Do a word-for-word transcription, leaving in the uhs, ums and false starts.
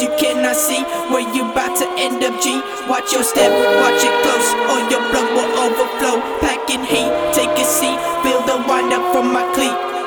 you cannot see where you bout to end up, G. Watch your step, watch it close, or your blood will overflow. Packing heat, take a seat, feel the wind up from my cleat.